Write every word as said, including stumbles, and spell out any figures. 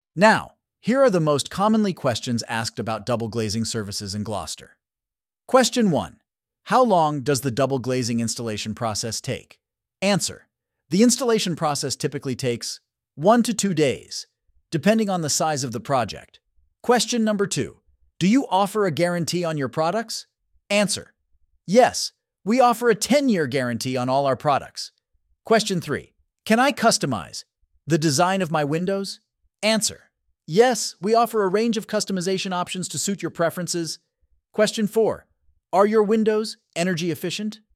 Now, here are the most commonly questions asked about double glazing services in Gloucester. Question one. How long does the double glazing installation process take? Answer. The installation process typically takes one to two days, depending on the size of the project. Question number two. Do you offer a guarantee on your products? Answer. Yes, we offer a ten-year guarantee on all our products. Question three. Can I customize the design of my windows? Answer. Yes, we offer a range of customization options to suit your preferences. Question four. Are your windows energy efficient?